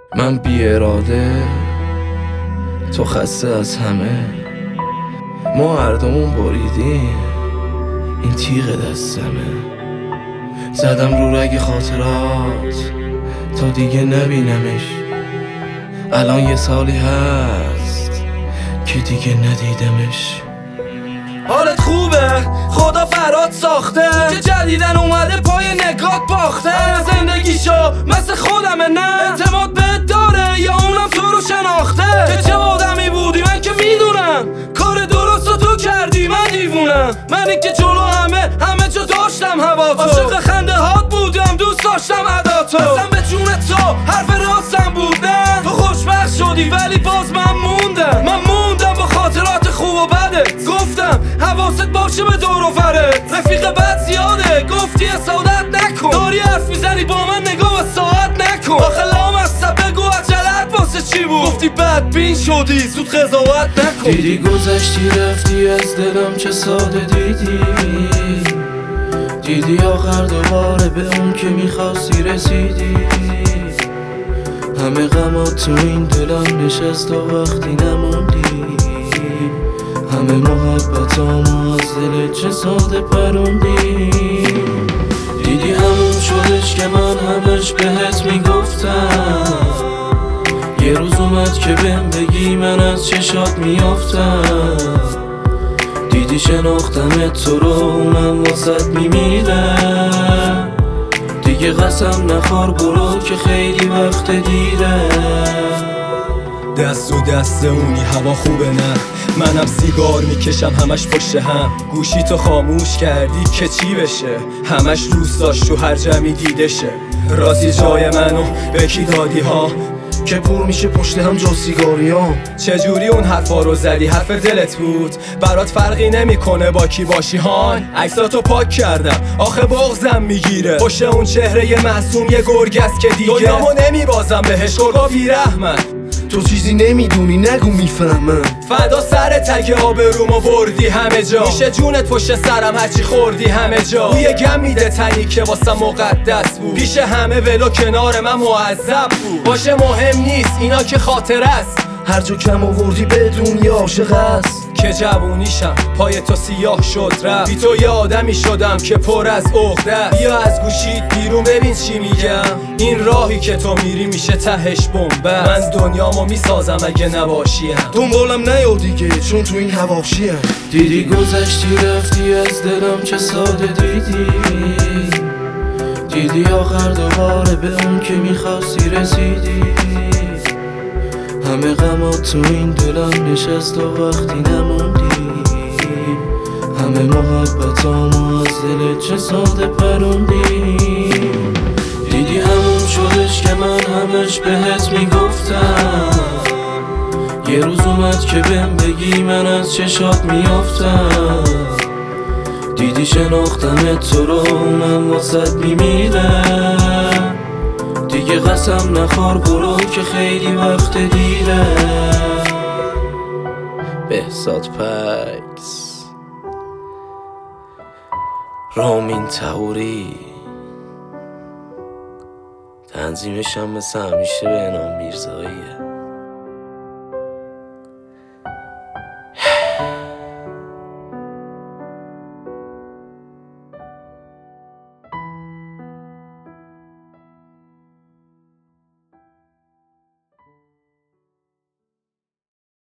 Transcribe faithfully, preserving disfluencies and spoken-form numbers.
من بی اراده، تو خسته از همه. ما هر دومون بریدیم، این تیغ دستمه. زدم رو رگ خاطرات تا دیگه نبینمش. الان یه سالی هست که دیگه ندیدمش. حالت خوبه؟ خدا فرات ساخته که جدیدن اومده پای نگات باخته. زندگیشو مثل خودمه، نه اعتماد بهت داره یا اونم تو رو شناخته؟ که چه آدمی بودی من که میدونم، کار درست رو تو کردی من دیوونم. منی که جلو همه همه جا داشتم هوا تو، عاشق خنده هات بودم دوست داشتم اداتو. اصلا به جون تو حرف راستم بود، نه تو خوشبخت شدی ولی باز من موندم. من موندم با خاطرات خوب و بدت. گفتم حواست باشه به دور و فرت، رفیق بد زیاده گفتی حسادت نکن. داری حرف میزنی با من نگاه به ساعت نکن. آخه لامصب بگو عجلت واسه چی بود؟ گفتی بدبین شدی زود قضاوت نکن. دیدی گذشتی رفتی از دلم چه ساده دیدی. دیدی آخر دوباره به اون که میخواستی رسیدی. همه غمات تو این دلم نشست و وقتی نموندی. همه محبتامو از دلت چه ساده پروندی. دیدی همون شدش که من همش بهت میگفتم. یه روز اومد که بهم بگی من از چشات میافتم. دیدی شناختمت تو رو اونم واسط میمیرم. دیگه قسم نخور برو که خیلی وقت دیره. دست و دست اونی هوا خوبه نه، منم سیگار میکشم همش پشت هم. گوشی تو خاموش کردی که چی بشه، همش روز داشت تو هر جمعی دیده شه. راستی جای منو به کی دادی ها که پر میشه پشت هم جا سیگاریام. چجوری اون حرفا رو زدی؟ حرف دلت بود، برات فرقی نمیکنه با کی باشی هان. عکساتو پاک کردم آخه بغضم میگیره. پشت اون چهره معصوم یه گرگ است که دیگه دنیامو نمیبازم بهش گرگا بیرحمن. تو چیزی نمیدونی نگو میفهمم. فدا سر تک آبرومو بردی همه جا. میشه جونت پشت سرم هرچی خوردی همه جا. بوی گم میده تنی که واسه مقدس بود. پیش همه ولو کنار من معذب بود. باشه مهم نیست اینا که خاطر است. هر جا کم آوردی به دنیا عاشق است. که جوونیشم پای تو سیاه شد رفت. بی تو یه آدمی شدم که پر از عقده است. بیا از گوشید بیرون ببین چی میگم. این راهی که تو میری میشه تهش بمب. من دنیامو میسازم اگه نباشیم. دنبالم نیا دیگه چون تو این حواشیم. دیدی گذشتی رفتی از دلم چه ساده دیدی. دیدی آخر دوباره به اون که میخواستی رسیدی. همه غمات تو این دلم نشست و وقتی نموندی. همه محبتامو از دلت چه ساده پروندی. دیدی همون شدش که من همش بهت میگفتم. یه روز اومد که بهم بگی من از چشات میافتم. دیدی شناختمت تو رو اونم واسط میمیرم. دیگه قسم نخور برو که خیلی وقت دیره. بهزاد پکس، رامین تهوری، تنظیمش هم مثل همیشه به نام میرزاییه.